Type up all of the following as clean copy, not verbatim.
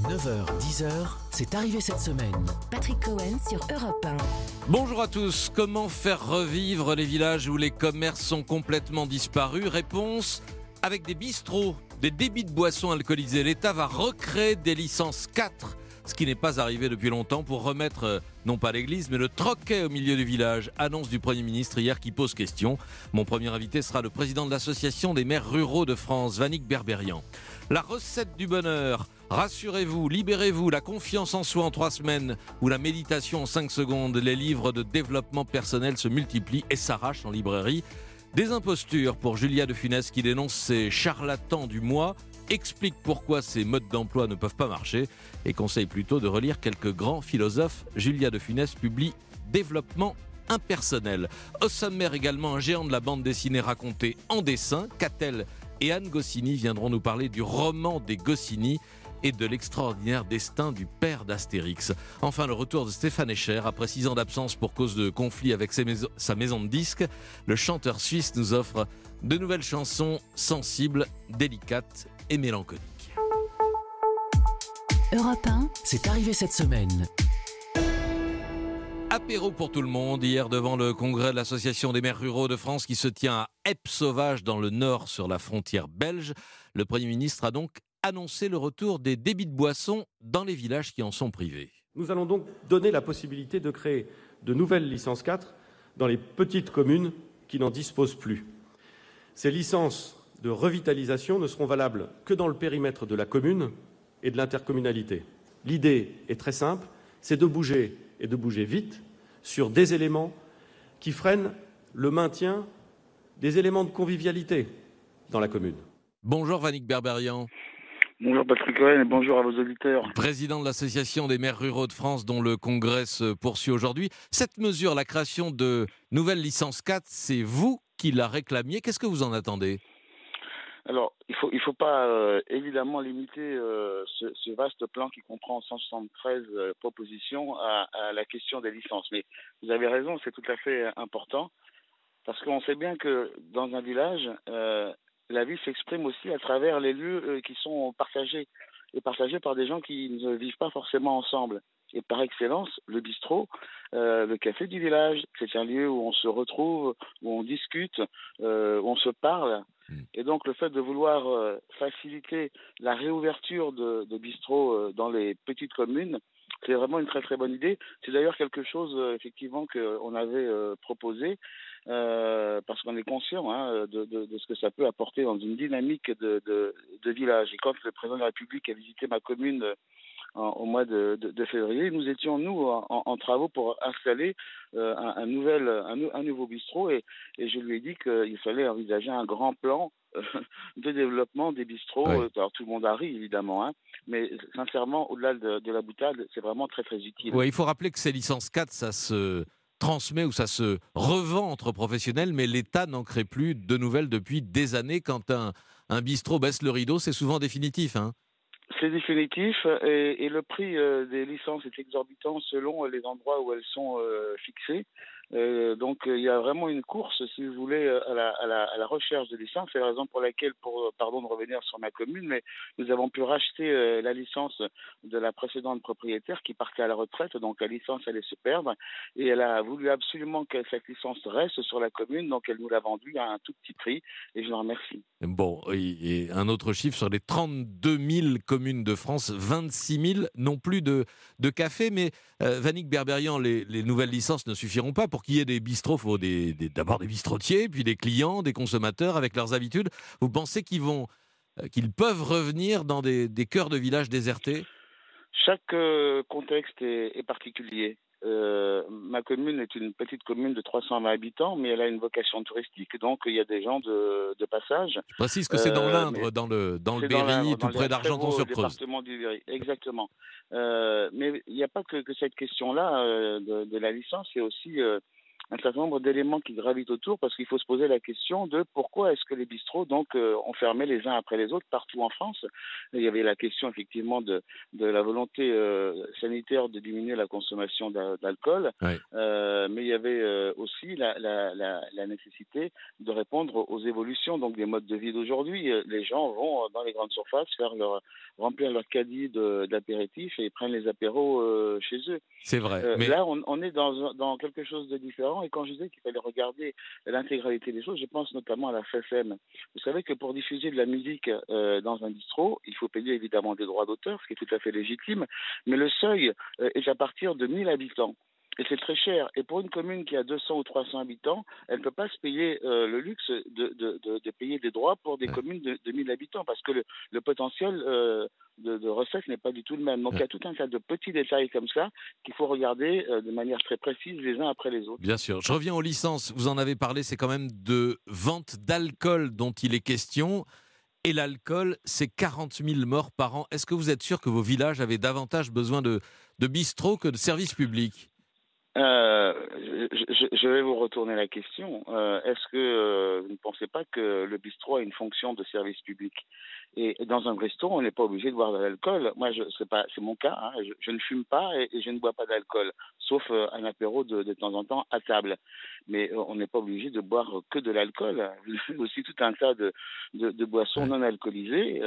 9h, 10h, c'est arrivé cette semaine. Patrick Cohen sur Europe 1. Bonjour à tous. Comment faire revivre les villages où les commerces sont complètement disparus ? Réponse : avec des bistrots, des débits de boissons alcoolisées. L'État va recréer des licences 4, ce qui n'est pas arrivé depuis longtemps, pour remettre, non pas l'église, mais le troquet au milieu du village. Annonce du Premier ministre hier qui pose question. Mon premier invité sera le président de l'Association des maires ruraux de France, Vannick Berberian. La recette du bonheur. Rassurez-vous, libérez-vous, la confiance en soi en 3 semaines ou la méditation en 5 secondes. Les livres de développement personnel se multiplient et s'arrachent en librairie. Des impostures pour Julia de Funès qui dénonce ces charlatans du mois, explique pourquoi ces modes d'emploi ne peuvent pas marcher et conseille plutôt de relire quelques grands philosophes. Julia de Funès publie Développement impersonnel. Au sommaire également, un géant de la bande dessinée racontée en dessin. Catel et Anne Goscinny viendront nous parler du roman des Goscinny et de l'extraordinaire destin du père d'Astérix. Enfin, le retour de Stéphane Escher. Après 6 ans d'absence pour cause de conflit avec sa maison de disques, le chanteur suisse nous offre de nouvelles chansons sensibles, délicates et mélancoliques. Europe 1, C'est arrivé cette semaine. Apéro pour tout le monde, hier devant le congrès de l'Association des maires ruraux de France qui se tient à Eppe-Sauvage dans le nord sur la frontière belge. Le Premier ministre a donc annoncé le retour des débits de boissons dans les villages qui en sont privés. Nous allons donc donner la possibilité de créer de nouvelles licences 4 dans les petites communes qui n'en disposent plus. Ces licences de revitalisation ne seront valables que dans le périmètre de la commune et de l'intercommunalité. L'idée est très simple, c'est de bouger, et de bouger vite, sur des éléments qui freinent le maintien des éléments de convivialité dans la commune. Bonjour Vannick Berberian. Bonjour Patrick Cohen et bonjour à vos auditeurs. Président de l'Association des maires ruraux de France dont le congrès se poursuit aujourd'hui. Cette mesure, la création de nouvelles licences 4, c'est vous qui la réclamiez. Qu'est-ce que vous en attendez ? Alors, il faut pas évidemment limiter ce vaste plan qui comprend 173 propositions à la question des licences. Mais vous avez raison, c'est tout à fait important parce qu'on sait bien que dans un village, la vie s'exprime aussi à travers les lieux qui sont partagés et partagés par des gens qui ne vivent pas forcément ensemble. Et par excellence, le bistrot, le café du village, c'est un lieu où on se retrouve, où on discute, où on se parle. Et donc le fait de vouloir faciliter la réouverture de bistrots dans les petites communes, c'est vraiment une très très bonne idée. C'est d'ailleurs quelque chose effectivement qu'on avait proposé parce qu'on est conscient de ce que ça peut apporter dans une dynamique de village. Et quand le président de la République a visité ma commune au mois de février, nous étions nous en travaux pour installer un nouveau bistrot et je lui ai dit qu'il fallait envisager un grand plan de développement des bistrots. Oui. Alors tout le monde a ri évidemment, mais sincèrement au-delà de la boutade, c'est vraiment très très utile. Ouais, il faut rappeler que ces licences 4, ça se transmet ou ça se revend entre professionnels, mais l'État n'en crée plus de nouvelles depuis des années. Quand un bistrot baisse le rideau, c'est souvent définitif, hein. C'est définitif et le prix des licences est exorbitant selon les endroits où elles sont fixées. Donc il y a vraiment une course, si vous voulez, à la recherche de licences. C'est la raison pour laquelle, pardon de revenir sur ma commune, mais nous avons pu racheter la licence de la précédente propriétaire qui partait à la retraite, donc la licence allait se perdre. Et elle a voulu absolument que cette licence reste sur la commune, donc elle nous l'a vendue à un tout petit prix et je l'en remercie. Bon, et un autre chiffre, sur les 32 000 communes de France, 26 000 n'ont plus de café. Mais Vannick Berberian, les nouvelles licences ne suffiront pas. Pour qu'il y ait des bistrots, il faut d'abord des bistrotiers, puis des clients, des consommateurs avec leurs habitudes. Vous pensez qu'ils peuvent revenir dans des cœurs de villages désertés ? Chaque contexte est particulier. Ma commune est une petite commune de 320 habitants, mais elle a une vocation touristique, donc il y a des gens de passage. Je précise que c'est dans l'Indre, dans le Berry, tout près d'Argenton-sur-Creuse. Département du Berry, exactement. Mais il n'y a pas que cette question-là de la licence, c'est aussi un certain nombre d'éléments qui gravitent autour, parce qu'il faut se poser la question de pourquoi est-ce que les bistrots ont fermé les uns après les autres partout en France. Il y avait la question effectivement de la volonté sanitaire de diminuer la consommation d'alcool, Ouais. mais il y avait aussi la nécessité de répondre aux évolutions donc des modes de vie d'aujourd'hui. Les gens vont dans les grandes surfaces remplir leur caddie d'apéritifs et prennent les apéros chez eux. C'est vrai. Mais Là, on est dans quelque chose de différent. Et quand je disais qu'il fallait regarder l'intégralité des choses, je pense notamment à la FFM. Vous savez que pour diffuser de la musique dans un bistrot, il faut payer évidemment des droits d'auteur, ce qui est tout à fait légitime, mais le seuil est à partir de 1000 habitants. Et c'est très cher. Et pour une commune qui a 200 ou 300 habitants, elle ne peut pas se payer le luxe de payer des droits pour des communes de 1000 habitants, parce que le potentiel de recettes n'est pas du tout le même. Donc il y a tout un tas de petits détails comme ça qu'il faut regarder de manière très précise les uns après les autres. bien sûr, je reviens aux licences. Vous en avez parlé, c'est quand même de vente d'alcool dont il est question. Et l'alcool, c'est 40 000 morts par an. Est-ce que vous êtes sûr que vos villages avaient davantage besoin de bistrots que de services publics ? Je vais vous retourner la question. Est-ce que vous ne pensez pas que le bistrot a une fonction de service public ? Et dans un resto, on n'est pas obligé de boire de l'alcool. Moi, c'est mon cas. Hein. Je ne fume pas et je ne bois pas d'alcool, sauf un apéro de temps en temps à table. Mais on n'est pas obligé de boire que de l'alcool. Il y a aussi tout un tas de boissons non alcoolisées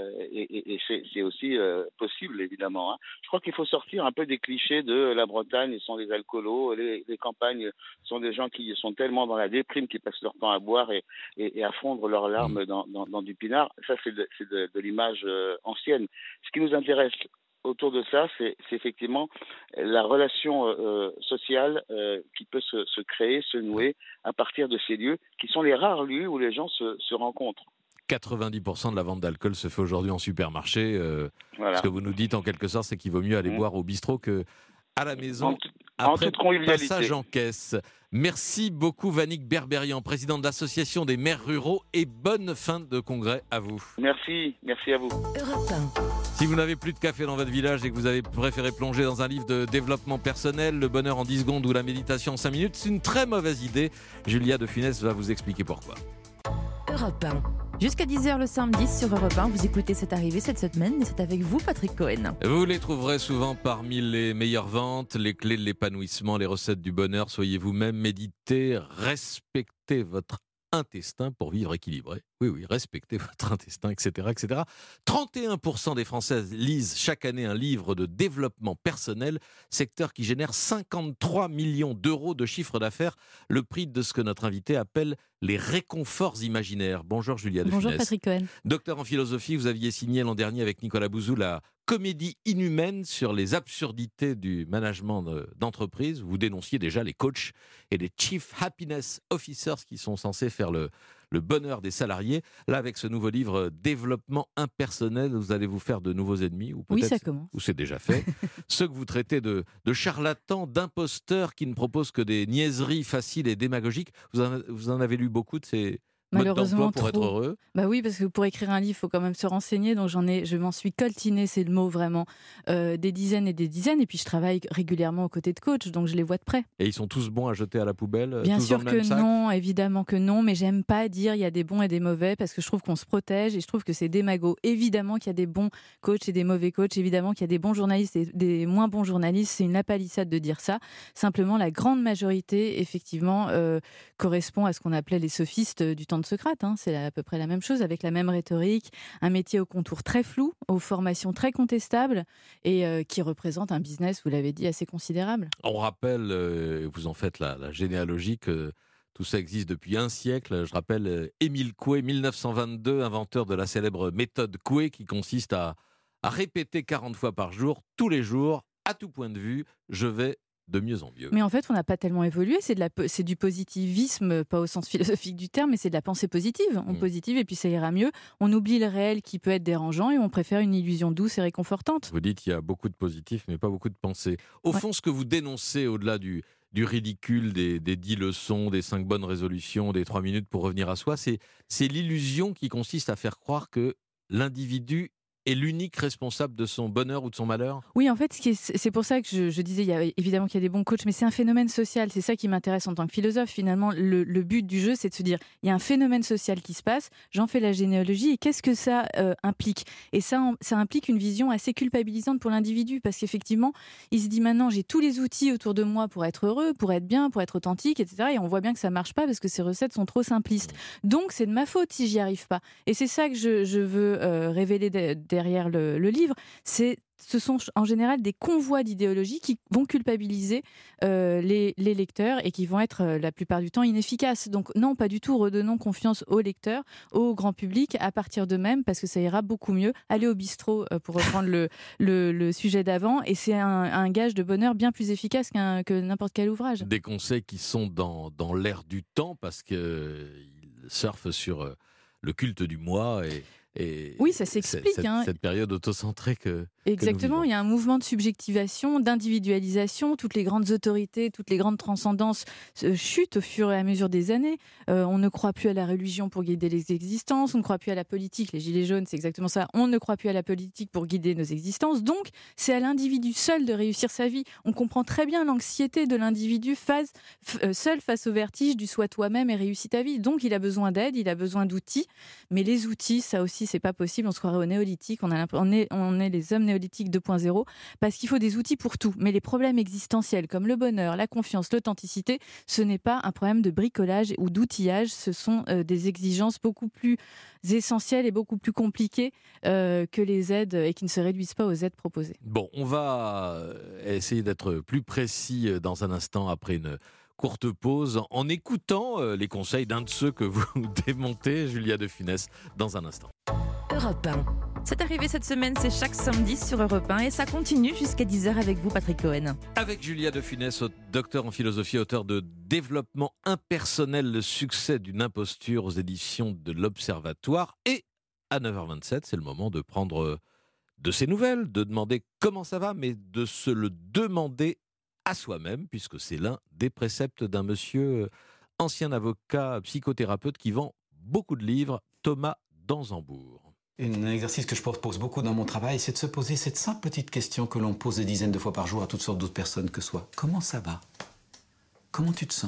et c'est aussi possible, évidemment. Hein. Je crois qu'il faut sortir un peu des clichés de la Bretagne, ce sont des alcoolos, les campagnes sont des gens qui sont tellement dans la déprime qu'ils passent leur temps à boire et à fondre leurs larmes dans du pinard. Ça, c'est de l'image ancienne. Ce qui nous intéresse autour de ça, c'est effectivement la relation sociale qui peut se créer, se nouer à partir de ces lieux, qui sont les rares lieux où les gens se rencontrent. 90% de la vente d'alcool se fait aujourd'hui en supermarché. Voilà. Ce que vous nous dites en quelque sorte, c'est qu'il vaut mieux aller boire au bistrot que à la maison En après toute convivialité. passage en caisse. Merci beaucoup Vannick Berberian, président de l'Association des maires ruraux, et bonne fin de congrès à vous. Merci à vous. Europe 1. Si vous n'avez plus de café dans votre village et que vous avez préféré plonger dans un livre de développement personnel, Le bonheur en 10 secondes ou La méditation en 5 minutes, c'est une très mauvaise idée. Julia de Funès va vous expliquer pourquoi. Europe 1. Jusqu'à 10h le samedi sur Europe 1, vous écoutez C'est arrivé cette semaine et c'est avec vous Patrick Cohen. Vous les trouverez souvent parmi les meilleures ventes, les clés de l'épanouissement, les recettes du bonheur. Soyez vous-même, méditez, respectez votre intestin pour vivre équilibré. Oui, respectez votre intestin, etc., etc. 31% des Françaises lisent chaque année un livre de développement personnel, secteur qui génère 53 millions d'euros de chiffre d'affaires, le prix de ce que notre invité appelle les réconforts imaginaires. Bonjour Julia de Bonjour Funès. Patrick Cohen. Docteur en philosophie, vous aviez signé l'an dernier avec Nicolas Bouzou la comédie inhumaine sur les absurdités du management d'entreprise. Vous dénonciez déjà les coachs et les Chief Happiness Officers qui sont censés faire le bonheur des salariés. Là, avec ce nouveau livre Développement impersonnel, vous allez vous faire de nouveaux ennemis, ou peut-être, Oui, ça commence. ou c'est déjà fait. Ceux que vous traitez de charlatans, d'imposteurs qui ne proposent que des niaiseries faciles et démagogiques. Vous en avez lu beaucoup de ces modes Malheureusement, d'emploi pour être trop. heureux. Bah oui, parce que pour écrire un livre, il faut quand même se renseigner. Donc je m'en suis coltiné, c'est le mot vraiment, des dizaines et des dizaines. Et puis je travaille régulièrement aux côtés de coachs, donc je les vois de près. Et ils sont tous bons à jeter à la poubelle? Bien tous sûr dans le même que sac? non, évidemment que non, mais j'aime pas dire il y a des bons et des mauvais parce que je trouve qu'on se protège et je trouve que c'est démago. Évidemment qu'il y a des bons coachs et des mauvais coachs, évidemment qu'il y a des bons journalistes et des moins bons journalistes, c'est une lapalissade de dire ça. Simplement, la grande majorité, effectivement, correspond à ce qu'on appelait les sophistes du temps de Socrate. Hein. C'est à peu près la même chose, avec la même rhétorique, un métier aux contours très flous, aux formations très contestables et qui représente un business, vous l'avez dit, assez considérable. On rappelle, vous en faites la généalogie, que tout ça existe depuis un siècle. Je rappelle Émile Coué, 1922, inventeur de la célèbre méthode Coué, qui consiste à répéter 40 fois par jour, tous les jours, à tout point de vue, je vais de mieux en mieux. Mais en fait, on n'a pas tellement évolué. C'est du positivisme, pas au sens philosophique du terme, mais c'est de la pensée positive. On positive et puis ça ira mieux. On oublie le réel qui peut être dérangeant et on préfère une illusion douce et réconfortante. Vous dites qu'il y a beaucoup de positifs, mais pas beaucoup de pensées. Au fond, ce que vous dénoncez, au-delà du ridicule, des 10 leçons, des 5 bonnes résolutions, des 3 minutes pour revenir à soi, c'est l'illusion qui consiste à faire croire que l'individu est l'unique responsable de son bonheur ou de son malheur ? Oui, en fait, c'est pour ça que je disais, évidemment qu'il y a des bons coachs, mais c'est un phénomène social. C'est ça qui m'intéresse en tant que philosophe. Finalement, le but du jeu, c'est de se dire, il y a un phénomène social qui se passe, j'en fais la généalogie, et qu'est-ce que ça implique ? Et ça implique une vision assez culpabilisante pour l'individu, parce qu'effectivement, il se dit maintenant, j'ai tous les outils autour de moi pour être heureux, pour être bien, pour être authentique, etc. Et on voit bien que ça marche pas parce que ces recettes sont trop simplistes. Donc, c'est de ma faute si j'y arrive pas. Et c'est ça que je veux révéler derrière le livre. Ce sont en général des convois d'idéologie qui vont culpabiliser les lecteurs et qui vont être la plupart du temps inefficaces. Donc non, pas du tout, redonnons confiance aux lecteurs, au grand public, à partir d'eux-mêmes, parce que ça ira beaucoup mieux. Aller au bistrot, pour reprendre le sujet d'avant, et c'est un gage de bonheur bien plus efficace que n'importe quel ouvrage. Des conseils qui sont dans l'air du temps, parce qu'ils surfent sur le culte du moi et oui, ça s'explique. Cette période autocentrée que exactement, il y a un mouvement de subjectivation, d'individualisation. Toutes les grandes autorités, toutes les grandes transcendances chutent au fur et à mesure des années. On ne croit plus à la religion pour guider les existences, on ne croit plus à la politique. Les Gilets jaunes, c'est exactement ça. On ne croit plus à la politique pour guider nos existences. Donc, c'est à l'individu seul de réussir sa vie. On comprend très bien l'anxiété de l'individu seul face au vertige du sois toi-même et réussis ta vie. Donc, il a besoin d'aide, il a besoin d'outils. Mais les outils, ça aussi, c'est pas possible. On se croirait au néolithique. On est les hommes néolithiques 2.0 parce qu'il faut des outils pour tout. Mais les problèmes existentiels comme le bonheur, la confiance, l'authenticité, ce n'est pas un problème de bricolage ou d'outillage. Ce sont des exigences beaucoup plus essentielles et beaucoup plus compliquées que les aides et qui ne se réduisent pas aux aides proposées. Bon, on va essayer d'être plus précis dans un instant après une courte pause en écoutant les conseils d'un de ceux que vous démontez, Julia de Funès, dans un instant. Europe 1. C'est arrivé cette semaine, c'est chaque samedi sur Europe 1 et ça continue jusqu'à 10h avec vous, Patrick Cohen. Avec Julia de Funès, docteur en philosophie, auteur de Développement impersonnel, le succès d'une imposture aux éditions de l'Observatoire. Et à 9h27, c'est le moment de prendre de ses nouvelles, de demander comment ça va, mais de se le demander à soi-même, puisque c'est l'un des préceptes d'un monsieur, ancien avocat, psychothérapeute, qui vend beaucoup de livres, Thomas Dansembourg. Un exercice que je propose beaucoup dans mon travail, c'est de se poser cette simple petite question que l'on pose des dizaines de fois par jour à toutes sortes d'autres personnes que soi. Comment ça va ? Comment tu te sens ?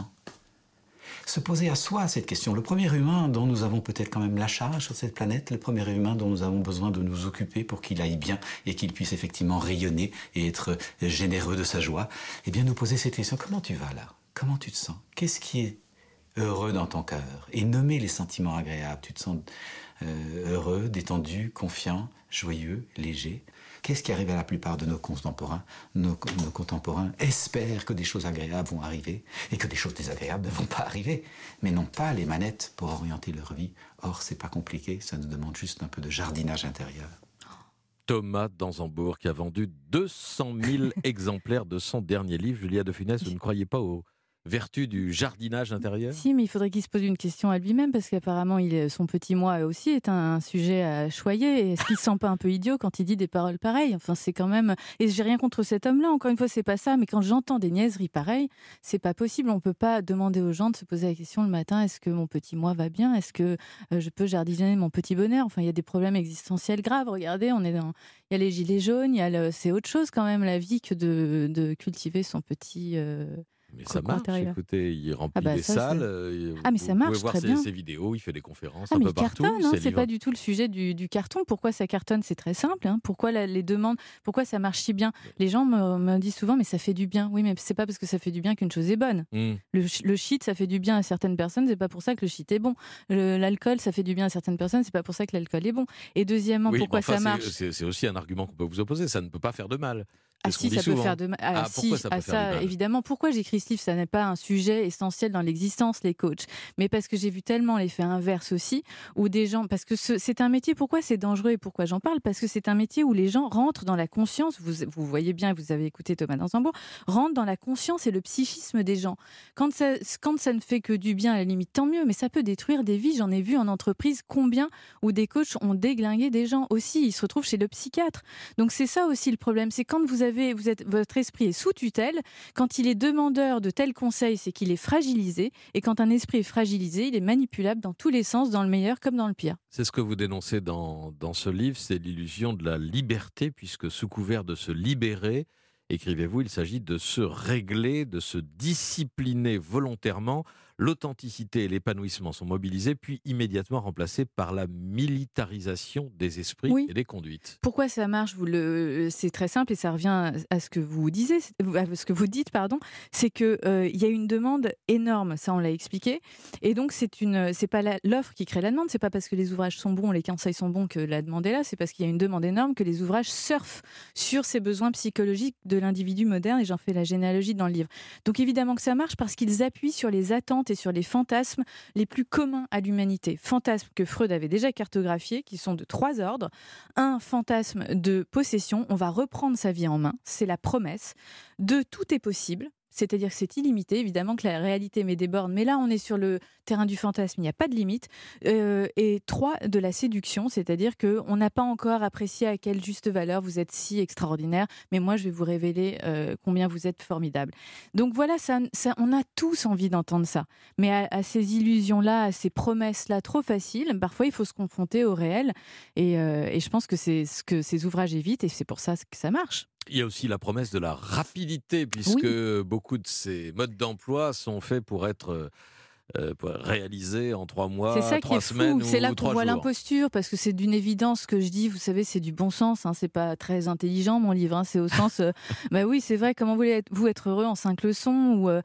Se poser à soi cette question. Le premier humain dont nous avons peut-être quand même la charge sur cette planète, le premier humain dont nous avons besoin de nous occuper pour qu'il aille bien et qu'il puisse effectivement rayonner et être généreux de sa joie, eh bien nous poser cette question. Comment tu vas là ? Comment tu te sens ? Qu'est-ce qui est heureux dans ton cœur ? Et nommer les sentiments agréables. Tu te sens heureux, détendu, confiant, joyeux, léger. Qu'est-ce qui arrive à la plupart de nos contemporains ? Nos contemporains espèrent que des choses agréables vont arriver et que des choses désagréables ne vont pas arriver, mais n'ont pas les manettes pour orienter leur vie. Or, c'est pas compliqué, ça nous demande juste un peu de jardinage intérieur. Thomas Dansembourg qui a vendu 200 000 exemplaires de son dernier livre. Julia de Funès, vous ne croyez pas aux vertu du jardinage intérieur ? Si, mais il faudrait qu'il se pose une question à lui-même, parce qu'apparemment, son petit moi aussi est un sujet à choyer. Est-ce qu'il ne se sent pas un peu idiot quand il dit des paroles pareilles ? Enfin, c'est quand même... Et j'ai rien contre cet homme-là, encore une fois, c'est pas ça, mais quand j'entends des niaiseries pareilles, c'est pas possible. On peut pas demander aux gens de se poser la question le matin, est-ce que mon petit moi va bien ? Est-ce que je peux jardiner mon petit bonheur ? Enfin, il y a des problèmes existentiels graves. Regardez, il y a les gilets jaunes, c'est autre chose quand même, la vie, que de cultiver son petit... Mais ça marche, écoutez, il remplit des salles, mais ça marche, vous pouvez voir ses vidéos, il fait des conférences un peu partout. C'est pas du tout le sujet du carton. Pourquoi ça cartonne ? C'est très simple. Pourquoi les demandes, pourquoi ça marche si bien ? Les gens me disent souvent, mais ça fait du bien. Oui, mais c'est pas parce que ça fait du bien qu'une chose est bonne. Le shit, ça fait du bien à certaines personnes, c'est pas pour ça que le shit est bon. L'alcool, ça fait du bien à certaines personnes, c'est pas pour ça que l'alcool est bon. Et deuxièmement, pourquoi ça marche ? C'est aussi un argument qu'on peut vous opposer, ça ne peut pas faire de mal. Ah si, ça peut faire de mal. Pourquoi ça peut faire du mal ? Évidemment. Pourquoi j'écris ce livre ? Ça n'est pas un sujet essentiel dans l'existence, les coachs. Mais parce que j'ai vu tellement l'effet inverse aussi, où des gens... Parce que c'est un métier, pourquoi c'est dangereux et pourquoi j'en parle ? Parce que c'est un métier où les gens rentrent dans la conscience, vous voyez bien, vous avez écouté Thomas Dansembourg, rentrent dans la conscience et le psychisme des gens. Quand ça ne fait que du bien, à la limite, tant mieux, mais ça peut détruire des vies. J'en ai vu en entreprise combien où des coachs ont déglingué des gens aussi. Ils se retrouvent chez le psychiatre. Donc c'est ça aussi le problème. C'est quand vous avez votre esprit est sous tutelle. Quand il est demandeur de tels conseils, c'est qu'il est fragilisé. Et quand un esprit est fragilisé, il est manipulable dans tous les sens, dans le meilleur comme dans le pire. C'est ce que vous dénoncez dans ce livre, c'est l'illusion de la liberté, puisque sous couvert de se libérer, écrivez-vous, il s'agit de se régler, de se discipliner volontairement. L'authenticité et l'épanouissement sont mobilisés, puis immédiatement remplacés par la militarisation des esprits et des conduites. Pourquoi ça marche ? C'est très simple et ça revient à ce que vous disiez, à ce que vous dites, pardon. C'est que il y a une demande énorme, ça on l'a expliqué. Et donc c'est pas l'offre qui crée la demande. C'est pas parce que les ouvrages sont bons, les conseils sont bons que la demande est là. C'est parce qu'il y a une demande énorme que les ouvrages surfent sur ces besoins psychologiques de l'individu moderne. Et j'en fais la généalogie dans le livre. Donc évidemment que ça marche parce qu'ils appuient sur les attentes et sur les fantasmes les plus communs à l'humanité. Fantasmes que Freud avait déjà cartographiés, qui sont de 3 ordres. Un fantasme de possession, on va reprendre sa vie en main, c'est la promesse. 2, tout est possible. C'est-à-dire que c'est illimité, évidemment que la réalité met des bornes, mais là on est sur le terrain du fantasme, il n'y a pas de limite. Et 3, de la séduction, c'est-à-dire qu'on n'a pas encore apprécié à quelle juste valeur vous êtes si extraordinaire, mais moi je vais vous révéler combien vous êtes formidable. Donc voilà, on a tous envie d'entendre ça, mais à ces illusions-là, à ces promesses-là trop faciles, parfois il faut se confronter au réel, et je pense que c'est ce que ces ouvrages évitent, et c'est pour ça que ça marche. Il y a aussi la promesse de la rapidité, puisque beaucoup de ces modes d'emploi sont faits pour être réalisés en 3 mois, 3 semaines ou 3 jours. C'est ça qui est fou, c'est là qu'on voit l'imposture, parce que c'est d'une évidence ce que je dis, vous savez, c'est du bon sens, hein, c'est pas très intelligent mon livre, hein, c'est au sens, bah oui c'est vrai, comment voulez-vous être heureux en 5 leçons, ou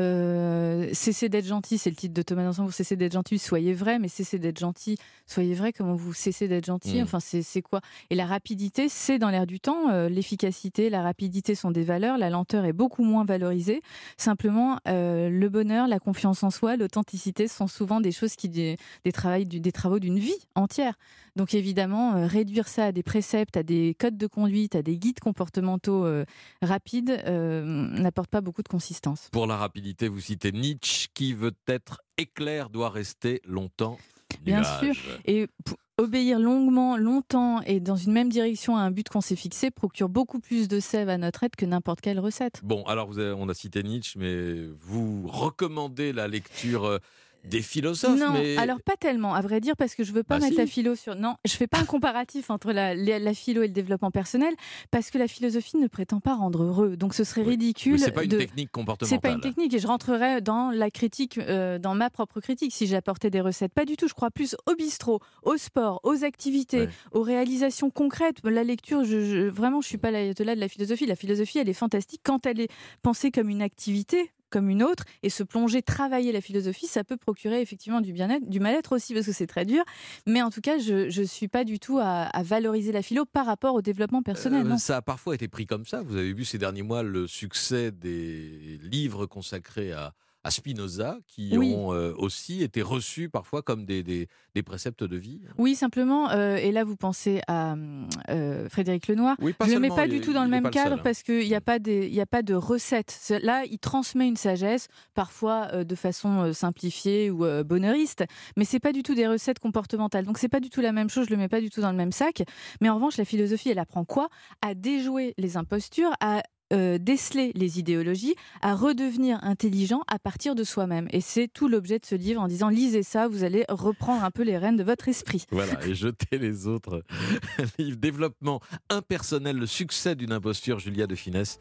cessez d'être gentil, c'est le titre de Thomas Danson, vous cessez d'être gentil, soyez vrai, mais cessez d'être gentil, soyez vrai, comment vous cessez d'être gentil, enfin c'est quoi ? Et la rapidité, c'est dans l'air du temps, l'efficacité, la rapidité sont des valeurs, la lenteur est beaucoup moins valorisée, simplement le bonheur, la confiance en soi, l'authenticité sont souvent des choses des travaux d'une vie entière. Donc évidemment, réduire ça à des préceptes, à des codes de conduite, à des guides comportementaux rapides n'apporte pas beaucoup de consistance. Pour la rapidité, vous citez Nietzsche, qui veut être éclair doit rester longtemps nuage. Bien sûr, et obéir longuement, longtemps et dans une même direction à un but qu'on s'est fixé procure beaucoup plus de sève à notre aide que n'importe quelle recette. Bon, alors on a cité Nietzsche, mais vous recommandez la lecture des philosophes. Non, mais... alors pas tellement, à vrai dire, parce que je veux pas mettre la philo sur... Non, je fais pas un comparatif entre la philo et le développement personnel, parce que la philosophie ne prétend pas rendre heureux, donc ce serait ridicule. Mais c'est pas une technique comportementale. C'est pas une technique, et je rentrerais dans la critique, dans ma propre critique, si j'apportais des recettes. Pas du tout, je crois plus au bistrot, au sport, aux activités, aux réalisations concrètes. La lecture, vraiment, je suis pas l'ayatollah de la philosophie. La philosophie, elle est fantastique quand elle est pensée comme une activité, comme une autre, et se plonger, travailler la philosophie, ça peut procurer effectivement du bien-être, du mal-être aussi, parce que c'est très dur, mais en tout cas, je suis pas du tout à valoriser la philo par rapport au développement personnel. Non. Ça a parfois été pris comme ça. Vous avez vu ces derniers mois le succès des livres consacrés à Spinoza, qui ont aussi été reçus parfois comme des préceptes de vie. Oui, simplement, et là vous pensez à Frédéric Lenoir, je ne le mets pas du tout dans le même cadre, parce qu'il n'y a pas de recette. Là, il transmet une sagesse, parfois de façon simplifiée ou bonheuriste, mais c'est pas du tout des recettes comportementales. Donc c'est pas du tout la même chose, je le mets pas du tout dans le même sac. Mais en revanche, la philosophie, elle apprend quoi ? À déjouer les impostures, à déceler les idéologies, à redevenir intelligent à partir de soi-même. Et c'est tout l'objet de ce livre, en disant lisez ça, vous allez reprendre un peu les rênes de votre esprit. Voilà, et jetez les autres livres. Développement impersonnel, le succès d'une imposture, Julia de Finesse,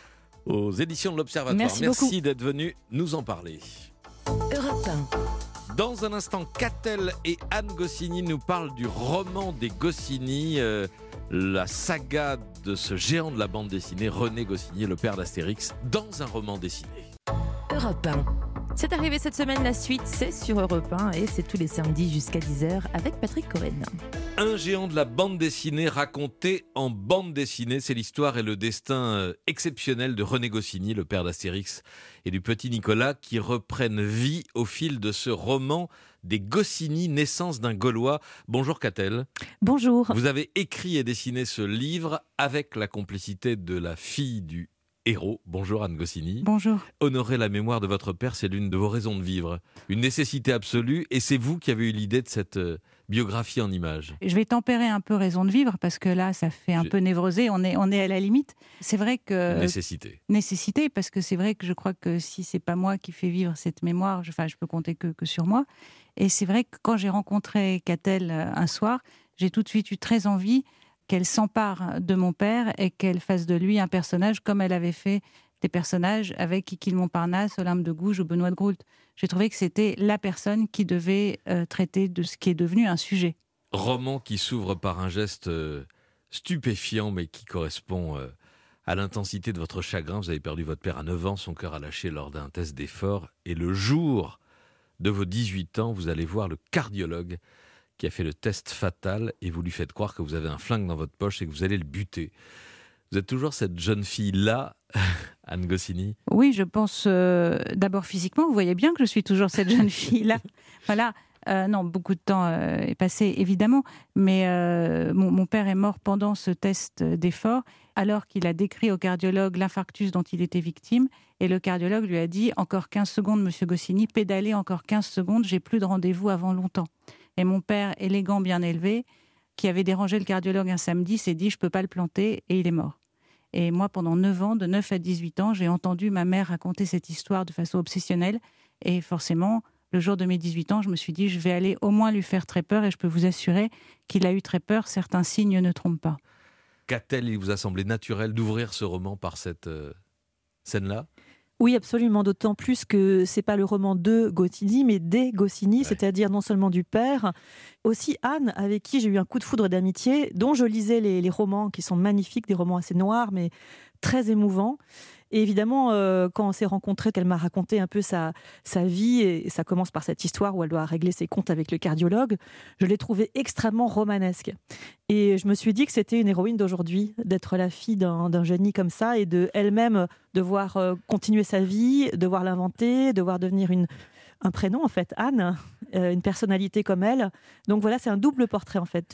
aux éditions de l'Observatoire. Merci d'être venu nous en parler. Europe 1. Dans un instant, Catel et Anne Goscinny nous parlent du roman des Goscinny, la saga de ce géant de la bande dessinée, René Goscinny, le père d'Astérix, dans un roman dessiné. Europe 1. C'est arrivé cette semaine, la suite, c'est sur Europe 1 et c'est tous les samedis jusqu'à 10h avec Patrick Cohen. Un géant de la bande dessinée raconté en bande dessinée, c'est l'histoire et le destin exceptionnel de René Goscinny, le père d'Astérix, et du petit Nicolas, qui reprennent vie au fil de ce roman des Goscinny, naissance d'un Gaulois. Bonjour Catel. Bonjour. Vous avez écrit et dessiné ce livre avec la complicité de la fille du héros. Bonjour Anne Goscinny. Bonjour. Honorer la mémoire de votre père, c'est l'une de vos raisons de vivre. Une nécessité absolue, et c'est vous qui avez eu l'idée de cette biographie en images. Je vais tempérer un peu raison de vivre, parce que là, ça fait un peu névrosé, on est à la limite. C'est vrai que... Nécessité, parce que c'est vrai que je crois que si c'est pas moi qui fais vivre cette mémoire, je peux compter que sur moi. Et c'est vrai que quand j'ai rencontré Catel un soir, j'ai tout de suite eu très envie qu'elle s'empare de mon père et qu'elle fasse de lui un personnage comme elle avait fait des personnages avec Kiki de Montparnasse, Olympe de Gouges ou Benoît de Groult. J'ai trouvé que c'était la personne qui devait traiter de ce qui est devenu un sujet. Roman qui s'ouvre par un geste stupéfiant, mais qui correspond à l'intensité de votre chagrin. Vous avez perdu votre père à 9 ans, son cœur a lâché lors d'un test d'effort. Et le jour de vos 18 ans, vous allez voir le cardiologue qui a fait le test fatal et vous lui faites croire que vous avez un flingue dans votre poche et que vous allez le buter. Vous êtes toujours cette jeune fille-là, Anne Goscinny ? Oui, je pense d'abord physiquement, vous voyez bien que je suis toujours cette jeune fille-là. Voilà. Non, beaucoup de temps est passé, évidemment, mais mon père est mort pendant ce test d'effort, alors qu'il a décrit au cardiologue l'infarctus dont il était victime, et le cardiologue lui a dit « Encore 15 secondes, monsieur Goscinny, pédalez encore 15 secondes, j'ai plus de rendez-vous avant longtemps ». Et mon père, élégant, bien élevé, qui avait dérangé le cardiologue un samedi, s'est dit « Je ne peux pas le planter » et il est mort. Et moi, pendant 9 ans, de 9 à 18 ans, j'ai entendu ma mère raconter cette histoire de façon obsessionnelle. Et forcément, le jour de mes 18 ans, je me suis dit « Je vais aller au moins lui faire très peur » et je peux vous assurer qu'il a eu très peur. Certains signes ne trompent pas. Qu'a-t-elle, il vous a semblé naturel d'ouvrir ce roman par cette scène-là ? Oui, absolument, d'autant plus que c'est pas le roman de Goscinny, mais des Goscinny, c'est-à-dire non seulement du père, aussi Anne, avec qui j'ai eu un coup de foudre d'amitié, dont je lisais les romans qui sont magnifiques, des romans assez noirs, mais très émouvants. Et évidemment, quand on s'est rencontrés, qu'elle m'a raconté un peu sa vie, et ça commence par cette histoire où elle doit régler ses comptes avec le cardiologue, je l'ai trouvée extrêmement romanesque. Et je me suis dit que c'était une héroïne d'aujourd'hui, d'être la fille d'un génie comme ça, et elle-même devoir continuer sa vie, devoir l'inventer, devoir devenir un prénom, en fait, Anne, une personnalité comme elle. Donc voilà, c'est un double portrait, en fait,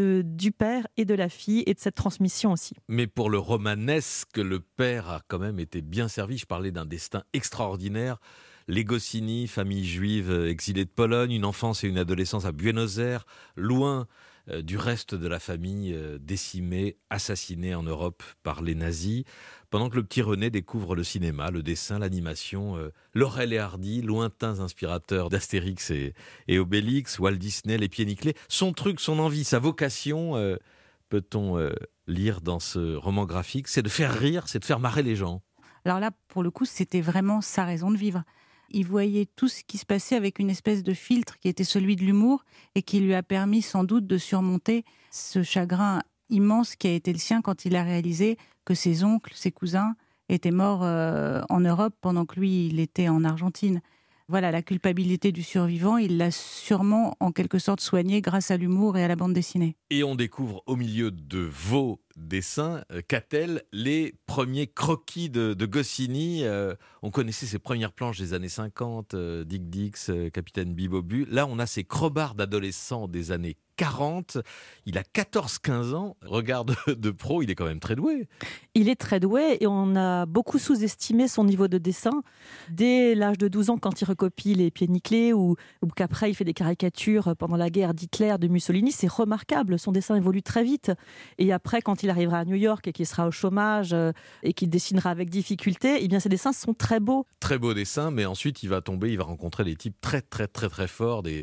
du père et de la fille, et de cette transmission aussi. Mais pour le romanesque, le père a quand même été bien servi. Je parlais d'un destin extraordinaire. Les Goscinny, famille juive exilée de Pologne, une enfance et une adolescence à Buenos Aires, loin du reste de la famille décimée, assassinée en Europe par les nazis, pendant que le petit René découvre le cinéma, le dessin, l'animation, Laurel et Hardy, lointains inspirateurs d'Astérix et Obélix, Walt Disney, les pieds nickelés. Son truc, son envie, sa vocation, peut-on lire dans ce roman graphique, c'est de faire rire, c'est de faire marrer les gens. Alors là, pour le coup, c'était vraiment sa raison de vivre. Il voyait tout ce qui se passait avec une espèce de filtre qui était celui de l'humour et qui lui a permis sans doute de surmonter ce chagrin immense qui a été le sien quand il a réalisé que ses oncles, ses cousins étaient morts en Europe pendant que lui, il était en Argentine. Voilà, la culpabilité du survivant, il l'a sûrement en quelque sorte soignée grâce à l'humour et à la bande dessinée. Et on découvre au milieu de vos dessins, Catel, les premiers croquis de Goscinny. On connaissait ses premières planches des années 50, Dick Dix, Capitaine Bibobu. Là, on a ses crobards d'adolescents des années 40. Il a 14-15 ans. Regard de pro, il est quand même très doué. Il est très doué et on a beaucoup sous-estimé son niveau de dessin. Dès l'âge de 12 ans, quand il recopie les pieds nickelés ou qu'après il fait des caricatures pendant la guerre d'Hitler, de Mussolini, c'est remarquable. Son dessin évolue très vite. Et après, quand il arrivera à New York et qu'il sera au chômage et qu'il dessinera avec difficulté, eh bien ses dessins sont très beaux. Très beaux dessins, mais ensuite il va rencontrer des types très très très très forts, des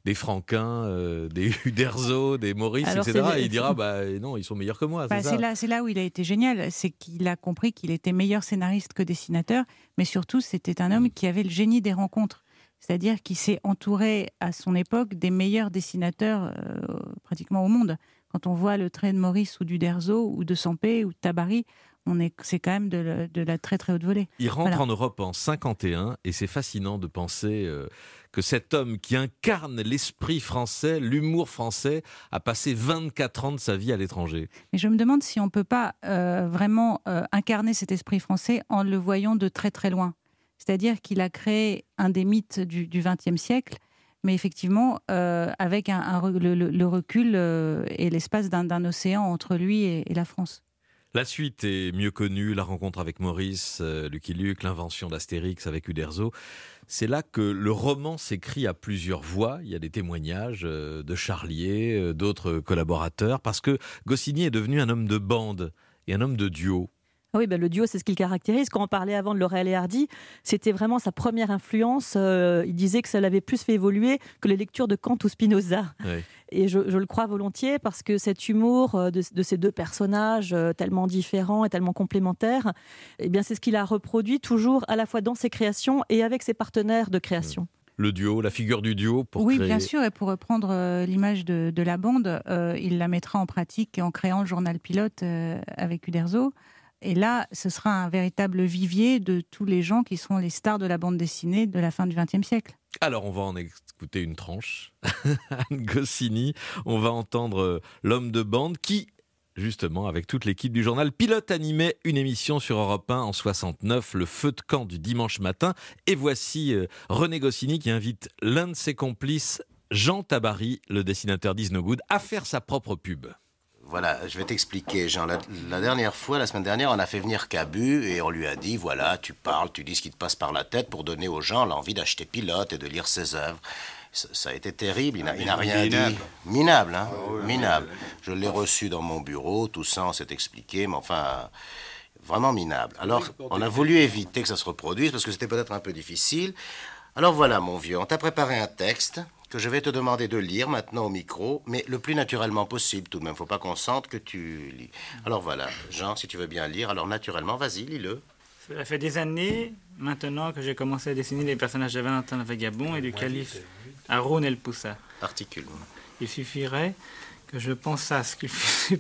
Franquin, des Uderzo, des Maurice, alors, etc. Et il dira non, ils sont meilleurs que moi. C'est là où il a été génial, c'est qu'il a compris qu'il était meilleur scénariste que dessinateur, mais surtout c'était un homme qui avait le génie des rencontres. C'est-à-dire qu'il s'est entouré à son époque des meilleurs dessinateurs pratiquement au monde. Quand on voit le trait de Maurice ou d'Uderzo ou de Sampé ou de Tabary, c'est quand même de la très très haute volée. Il rentre en Europe en 51 et c'est fascinant de penser que cet homme qui incarne l'esprit français, l'humour français, a passé 24 ans de sa vie à l'étranger. Mais je me demande si on ne peut pas vraiment incarner cet esprit français en le voyant de très très loin. C'est-à-dire qu'il a créé un des mythes du XXe siècle, mais effectivement avec le recul et l'espace d'un océan entre lui et la France. La suite est mieux connue, la rencontre avec Maurice, Lucky Luke, l'invention d'Astérix avec Uderzo. C'est là que le roman s'écrit à plusieurs voix. Il y a des témoignages de Charlier, d'autres collaborateurs, parce que Goscinny est devenu un homme de bande et un homme de duo. Oui, le duo, c'est ce qui le caractérise. Quand on parlait avant de Laurel et Hardy, c'était vraiment sa première influence. Il disait que ça l'avait plus fait évoluer que les lectures de Kant ou Spinoza. Oui. Et je le crois volontiers parce que cet humour de ces deux personnages tellement différents et tellement complémentaires, eh bien, c'est ce qu'il a reproduit toujours à la fois dans ses créations et avec ses partenaires de création. Le duo, la figure du duo pour Oui, créer... bien sûr, et pour reprendre l'image de la bande, il la mettra en pratique en créant le journal pilote avec Uderzo. Et là, ce sera un véritable vivier de tous les gens qui seront les stars de la bande dessinée de la fin du XXe siècle. Alors, on va en écouter une tranche. Anne Goscinny, on va entendre l'homme de bande qui, justement, avec toute l'équipe du journal Pilote, animait une émission sur Europe 1 en 69, le feu de camp du dimanche matin. Et voici René Goscinny qui invite l'un de ses complices, Jean Tabary, le dessinateur d'Is No Good, à faire sa propre pub. Voilà, je vais t'expliquer, Jean. La dernière fois, la semaine dernière, on a fait venir Cabu et on lui a dit, voilà, tu parles, tu dis ce qui te passe par la tête pour donner aux gens l'envie d'acheter Pilote et de lire ses œuvres. Ça a été terrible, il n'a rien dit. Minable, hein, minable. Je l'ai reçu dans mon bureau, tout ça, on s'est expliqué, mais enfin, vraiment minable. Alors, on a voulu éviter que ça se reproduise parce que c'était peut-être un peu difficile. Alors voilà, mon vieux, on t'a préparé un texte que je vais te demander de lire maintenant au micro, mais le plus naturellement possible tout de même. Faut pas qu'on sente que tu lis. Alors voilà, Jean, si tu veux bien lire, alors naturellement, vas-y, lis-le. Ça fait des années maintenant que j'ai commencé à dessiner les personnages de Valentin le Vagabond et du calife Haroun El Poussa. Articule. Il suffirait que je pensasse qu'il fût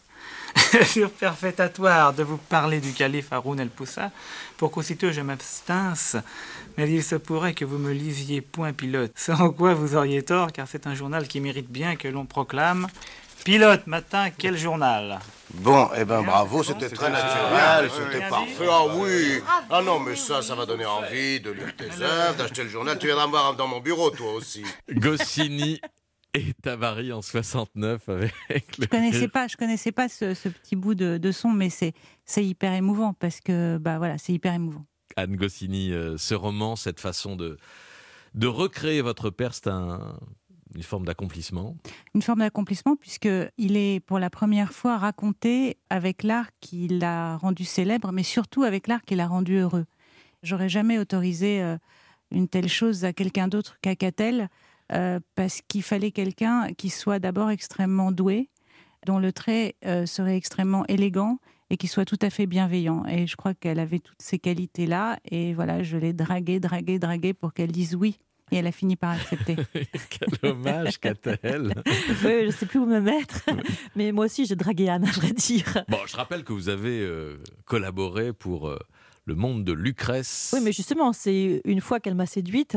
superfétatoire de vous parler du calife Haroun El Poussa pour qu'aussitôt je m'abstinsse, mais il se pourrait que vous me lisiez point Pilote, sans quoi vous auriez tort, car c'est un journal qui mérite bien que l'on proclame Pilote matin, quel journal? Bon, eh ben bravo, c'était très naturel, c'était parfait. Ah oui, ah non, mais ça va donner envie de lire tes œuvres, d'acheter le journal. Tu viendras me voir dans mon bureau, toi aussi. Goscinny et Tabary en 69 avec le... Je connaissais pas ce petit bout de son, mais c'est hyper émouvant parce que voilà, c'est hyper émouvant. Anne Goscinny, ce roman, cette façon de recréer votre père, c'est une forme d'accomplissement. Une forme d'accomplissement puisqu'il est pour la première fois raconté avec l'art qui l'a rendu célèbre, mais surtout avec l'art qui l'a rendu heureux. J'aurais jamais autorisé une telle chose à quelqu'un d'autre qu'à Catel, parce qu'il fallait quelqu'un qui soit d'abord extrêmement doué, dont le trait serait extrêmement élégant et qui soit tout à fait bienveillant. Et je crois qu'elle avait toutes ces qualités-là. Et voilà, je l'ai draguée pour qu'elle dise oui. Et elle a fini par accepter. Quel hommage qu'a-t-elle? Oui, je ne sais plus où me mettre. Mais moi aussi, j'ai dragué Anne, à vrai dire. Bon, je rappelle que vous avez collaboré pour Le Monde de Lucrèce. Oui, mais justement, c'est une fois qu'elle m'a séduite,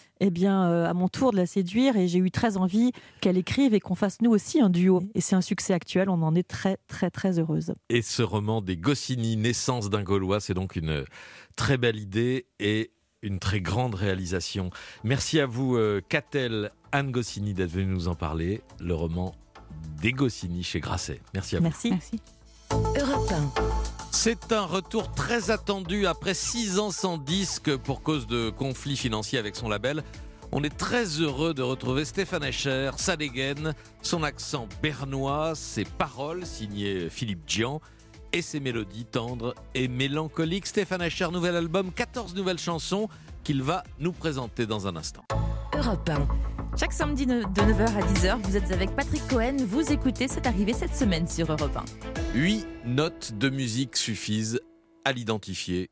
à mon tour de la séduire, et j'ai eu très envie qu'elle écrive et qu'on fasse nous aussi un duo. Et c'est un succès actuel, on en est très, très, très heureuse. Et ce roman des Goscinny, Naissance d'un Gaulois, c'est donc une très belle idée et une très grande réalisation. Merci à vous, Catel, Anne Goscinny, d'être venue nous en parler. Le roman des Goscinny chez Grasset. Merci à vous. Merci. Europe 1. C'est un retour très attendu après 6 ans sans disque pour cause de conflits financiers avec son label. On est très heureux de retrouver Stéphane Escher, sa dégaine, son accent bernois, ses paroles signées Philippe Djian et ses mélodies tendres et mélancoliques. Stéphane Escher, nouvel album, 14 nouvelles chansons qu'il va nous présenter dans un instant. Europe 1. Chaque samedi de 9h à 10h, vous êtes avec Patrick Cohen. Vous écoutez C'est arrivé cette semaine sur Europe 1. 8 notes de musique suffisent à l'identifier.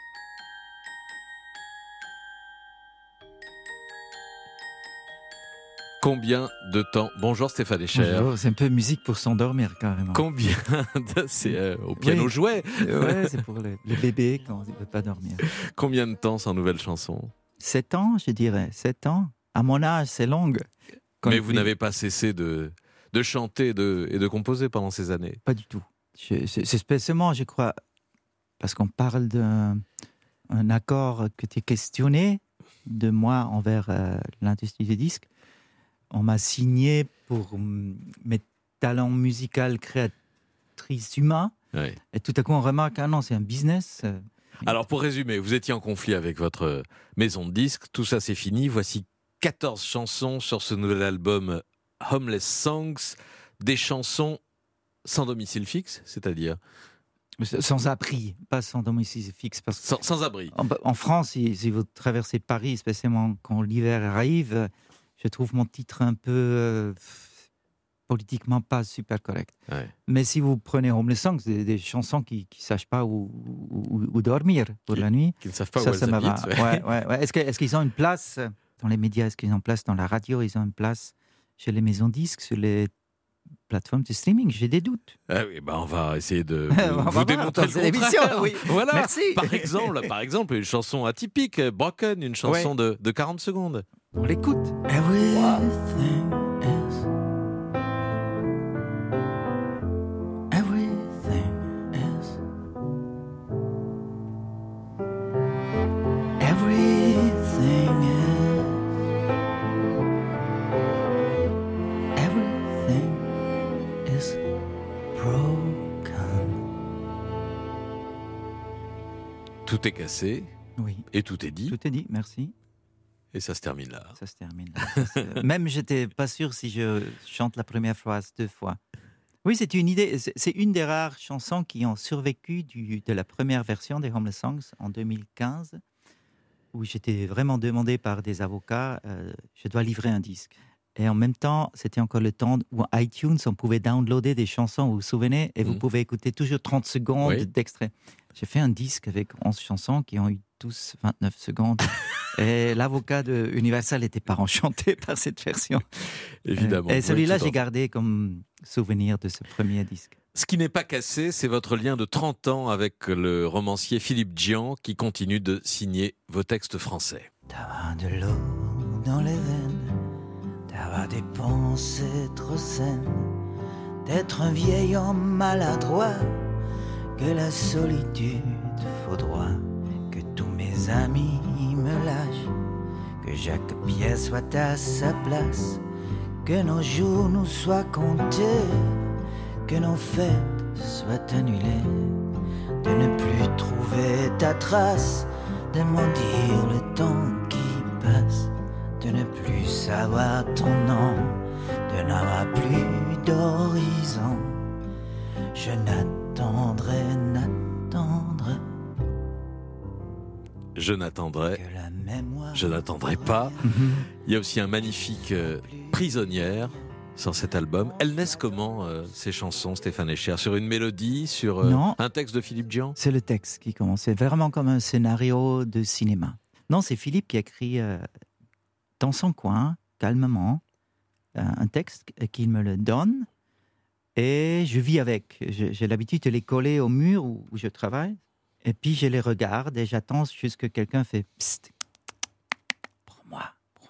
Combien de temps? Bonjour Stéphane Escher. Bonjour, c'est un peu musique pour s'endormir carrément. Combien c'est au piano jouet. Ouais, c'est pour les bébés quand ils ne peuvent pas dormir. Combien de temps sans nouvelle chanson? 7 ans, je dirais. 7 ans. À mon âge, c'est long. Mais vous n'avez pas cessé de chanter et de composer pendant ces années? Pas du tout. C'est spécialement, je crois, parce qu'on parle d'un accord que tu es questionné de moi envers l'industrie des disques. On m'a signé pour mes talents musicaux créatrices humains. Oui. Et tout à coup, on remarque, ah non, c'est un business. Alors, pour résumer, vous étiez en conflit avec votre maison de disques. Tout ça, c'est fini. Voici 14 chansons sur ce nouvel album Homeless Songs. Des chansons sans domicile fixe, c'est-à-dire sans abri, pas sans domicile fixe. Parce que sans abri. En France, si vous traversez Paris, spécialement quand l'hiver arrive, je trouve mon titre un peu politiquement pas super correct. Ouais. Mais si vous prenez Homeless Songs, des chansons qui ne savent pas où dormir pour la nuit, qui ne savent pas où elles habitent. Ouais. Est-ce qu'ils ont une place dans les médias? Est-ce qu'ils ont une place dans la radio? Ils ont une place chez les maisons disques, sur les plateformes de streaming? J'ai des doutes. Ah oui, on va essayer de On vous va démontrer voir, le contraire. oui. Voilà. Merci. Par exemple, une chanson atypique, Broken, une chanson de 40 secondes. On l'écoute. Everything is. Everything is. Everything is. Everything is broken. Tout est cassé. Oui. Et tout est dit. Tout est dit, merci. Et ça se termine là. Ça se termine là. Même j'étais pas sûr si je chante la première phrase 2 fois. Oui, c'est une idée. C'est une des rares chansons qui ont survécu de la première version des Homeless Songs en 2015, où j'étais vraiment demandé par des avocats, je dois livrer un disque. Et en même temps, c'était encore le temps où iTunes, on pouvait downloader des chansons, vous vous souvenez, et vous pouvez écouter toujours 30 secondes d'extrait. J'ai fait un disque avec 11 chansons qui ont eu tous 29 secondes. Et l'avocat de Universal n'était pas enchanté par cette version. Évidemment. Et celui-là, j'ai gardé comme souvenir de ce premier disque. Ce qui n'est pas cassé, c'est votre lien de 30 ans avec le romancier Philippe Djian, qui continue de signer vos textes français. D'avoir de l'eau dans les veines, d'avoir des pensées trop saines, d'être un vieil homme maladroit, que la solitude faudra, que tous mes amis me lâchent, que chaque pièce soit à sa place, que nos jours nous soient comptés, que nos fêtes soient annulées, de ne plus trouver ta trace, de maudire le temps qui passe, de ne plus savoir ton nom, de n'avoir plus d'horizon. Je n'attendrai. Je n'attendrai pas. Il y a aussi un magnifique Prisonnière sur cet album. Elles naissent comment, ces chansons, Stéphane Escher? Sur une mélodie, sur un texte de Philippe Djian? C'est le texte qui commence. C'est vraiment comme un scénario de cinéma. Non, c'est Philippe qui a écrit dans son coin, calmement, un texte qu'il me le donne. Et je vis avec. J'ai l'habitude de les coller au mur où je travaille. Et puis je les regarde et j'attends jusqu'à quelqu'un fait psst, prends-moi.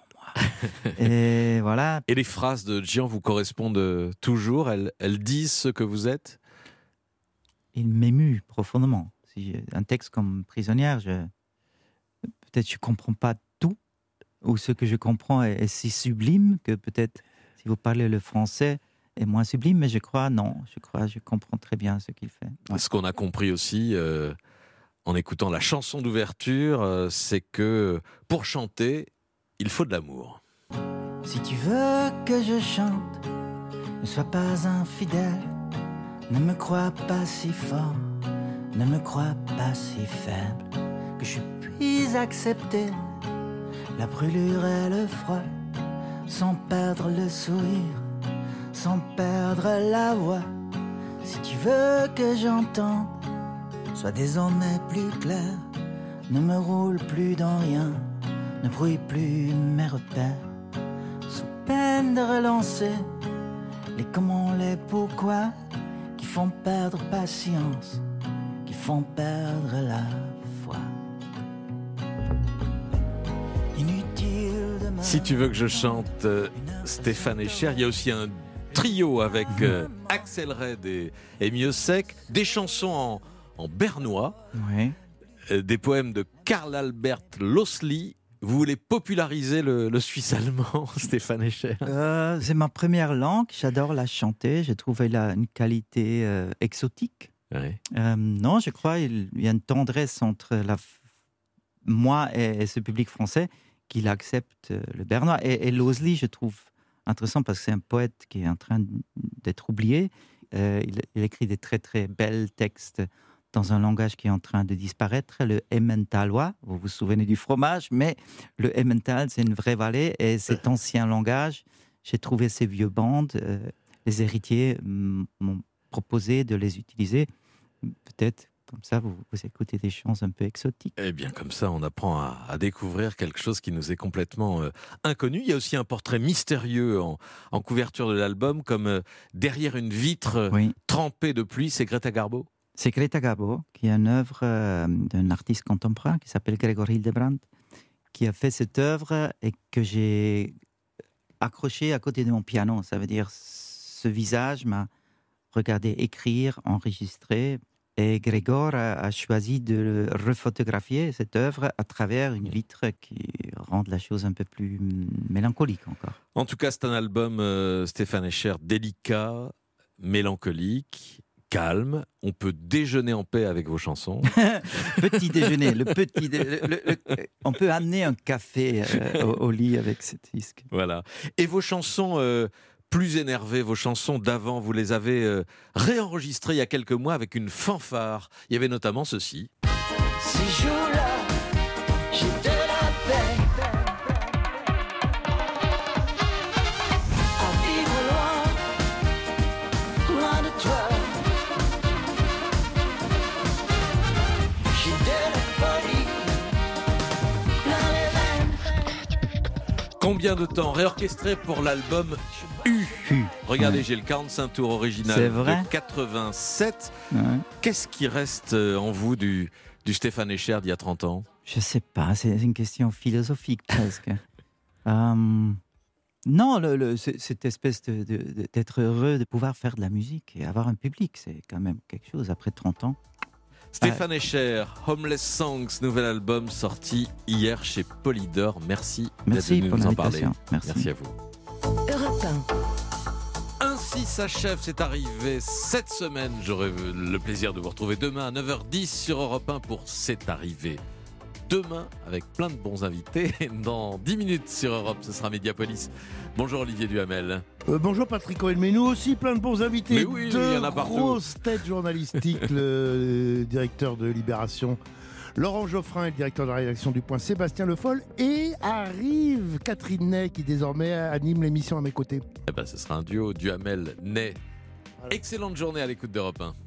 Et voilà. Et les phrases de Djian vous correspondent toujours? Elles disent ce que vous êtes? Il m'émue profondément. Si un texte comme Prisonnière, peut-être je ne comprends pas tout, ou ce que je comprends est si sublime que peut-être si vous parlez le français est moins sublime, mais je comprends très bien ce qu'il fait. Ouais. Ce qu'on a compris aussi en écoutant la chanson d'ouverture, c'est que pour chanter, il faut de l'amour. Si tu veux que je chante, ne sois pas infidèle, ne me crois pas si fort, ne me crois pas si faible, que je puisse accepter la brûlure et le froid, sans perdre le sourire, sans perdre la voix. Si tu veux que j'entende, sois désormais plus clair, ne me roule plus dans rien, ne brouille plus mes repères, sous peine de relancer les comment, les pourquoi, qui font perdre patience, qui font perdre la foi. Inutile de me... Si tu veux que je chante, Stéphane Escher, il y a aussi un trio avec Axel Red et Miossec, des chansons en bernois, des poèmes de Karl Albert Lossli. Vous voulez populariser le suisse allemand, Stéphane Escher? C'est ma première langue, j'adore la chanter, j'ai trouvé là une qualité exotique Ouais. Non, je crois qu'il y a une tendresse entre moi et ce public français qu'il accepte le bernois. Et Loosely, je trouve intéressant parce que c'est un poète qui est en train d'être oublié. Il écrit des très très belles textes dans un langage qui est en train de disparaître, le emmentalois. Vous vous souvenez du fromage, mais le emmental, c'est une vraie vallée. Et cet ancien langage, j'ai trouvé ces vieux bandes. Les héritiers m'ont proposé de les utiliser. Peut-être comme ça, vous écoutez des chants un peu exotiques. Eh bien, comme ça, on apprend à découvrir quelque chose qui nous est complètement inconnu. Il y a aussi un portrait mystérieux en couverture de l'album, comme derrière une vitre trempée de pluie. C'est Greta Garbo. C'est Greta Garbo, qui est une œuvre d'un artiste contemporain qui s'appelle Gregor Hildebrandt, qui a fait cette œuvre et que j'ai accroché à côté de mon piano. Ça veut dire, ce visage m'a regardé écrire, enregistrer. Et Gregor a choisi de refotographier cette œuvre à travers une vitre qui rend la chose un peu plus mélancolique encore. En tout cas, c'est un album, Stéphane Escher, délicat, mélancolique, calme. On peut déjeuner en paix avec vos chansons. Petit déjeuner, on peut amener un café au lit avec ce disque. Voilà. Et vos chansons... plus énervées, vos chansons d'avant, vous les avez réenregistrées il y a quelques mois avec une fanfare. Il y avait notamment ceci. Ces jours-là, j'ai de la peine à vivre loin de toi. J'ai de la folie plein les veines. Combien de temps réorchestré pour l'album U. Regardez, j'ai le 45 tours original de 87. Ouais. Qu'est-ce qui reste en vous du Stéphane Escher d'il y a 30 ans? Je ne sais pas, c'est une question philosophique presque. Non, cette espèce d'être heureux de pouvoir faire de la musique et avoir un public, c'est quand même quelque chose après 30 ans. Stéphane Escher, Homeless Songs, nouvel album sorti hier chez Polydor. Merci d'être venu nous en parler. Merci à vous. Europe 1. Ainsi s'achève, c'est arrivé cette semaine. J'aurai le plaisir de vous retrouver demain à 9h10 sur Europe 1 pour C'est arrivé. Demain, avec plein de bons invités, dans 10 minutes sur Europe, ce sera Mediapolis. Bonjour Olivier Duhamel. Bonjour Patrick Cohen, mais nous aussi plein de bons invités. Mais oui, il y en a partout. Grosse tête journalistique, le directeur de Libération, Laurent Geoffrin, le directeur de la rédaction du Point, Sébastien Le Foll, et arrive Catherine Ney qui désormais anime l'émission à mes côtés. Eh ben, ce sera un duo Duhamel-Ney. Voilà. Excellente journée à l'écoute d'Europe 1.